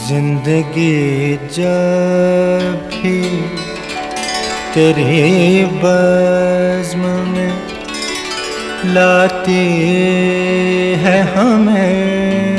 जिंदगी जब भी तेरी बज़्म में लाती है हमें,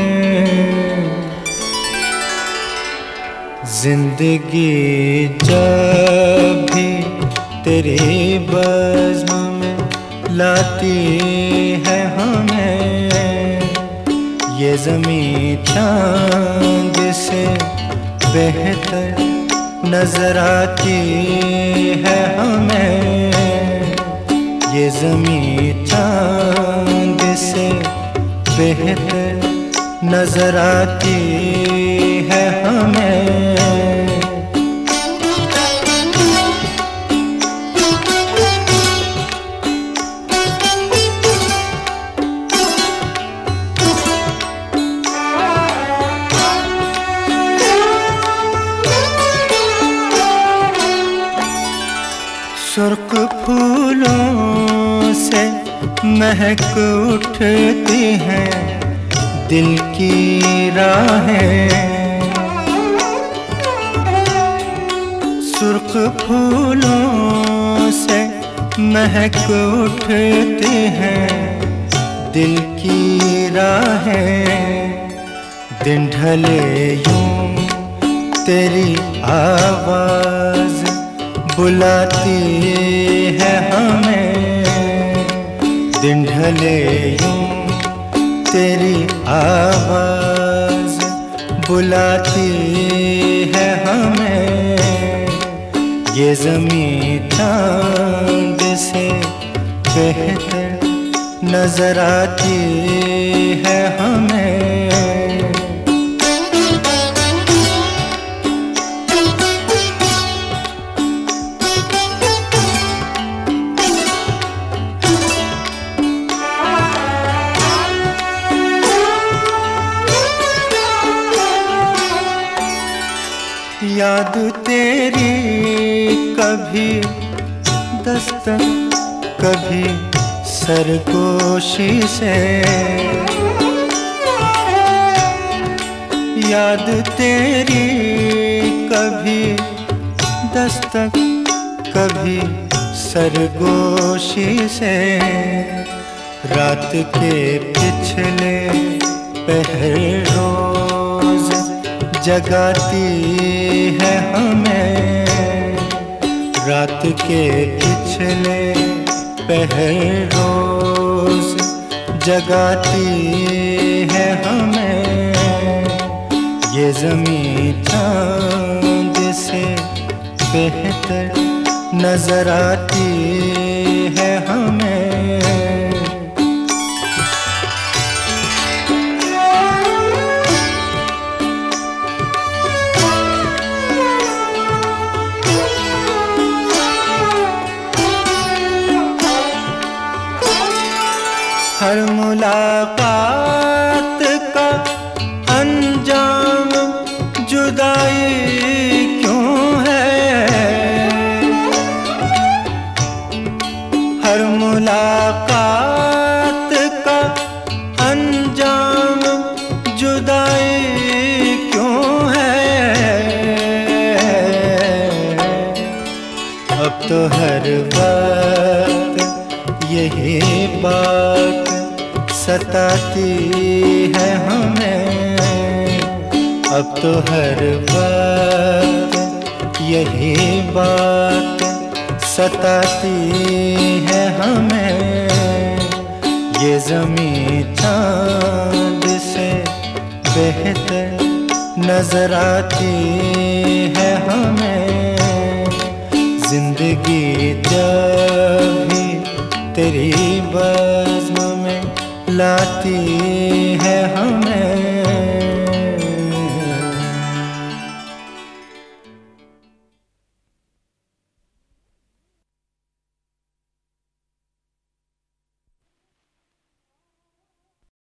जिंदगी जब भी तेरी बज़्म में लाती है हमें, ये ज़मीं चाँद से बेहतर नजर आती है हमें, ये ज़मीं चाँद से बेहतर नजर आती है हमें। सुर्ख फूलों से महक उठती हैं दिल की राहें, सुर्ख फूलों से महक उठती हैं दिल की राहें, दिन ढले यूं तेरी आवाज़ बुलाती है हमें, दिन ढले यूं तेरी आवाज़ बुलाती है हमें, ये ज़मीं चाँद से बेहतर नजर आती है हमें। याद तेरी कभी दस्तक कभी सरगोशी से, याद तेरी कभी दस्तक कभी सरगोशी से, रात के पिछले पहर रोज जगाती है हमें, रात के पिछले पहर रोज जगाती है हमें, ये ज़मीं चाँद से बेहतर नजर आती है हमें। हर मुलाकात का अंजाम जुदाई क्यों है, हर मुलाकात का अंजाम जुदाई क्यों है, अब तो हर वक्त यही बात सताती है हमें, अब तो हर वक्त यही बात सताती है हमें, ये ज़मीं चाँद से बेहतर नजर आती है हमें, जिंदगी जब भी तेरी बज़्म में लाती है हम।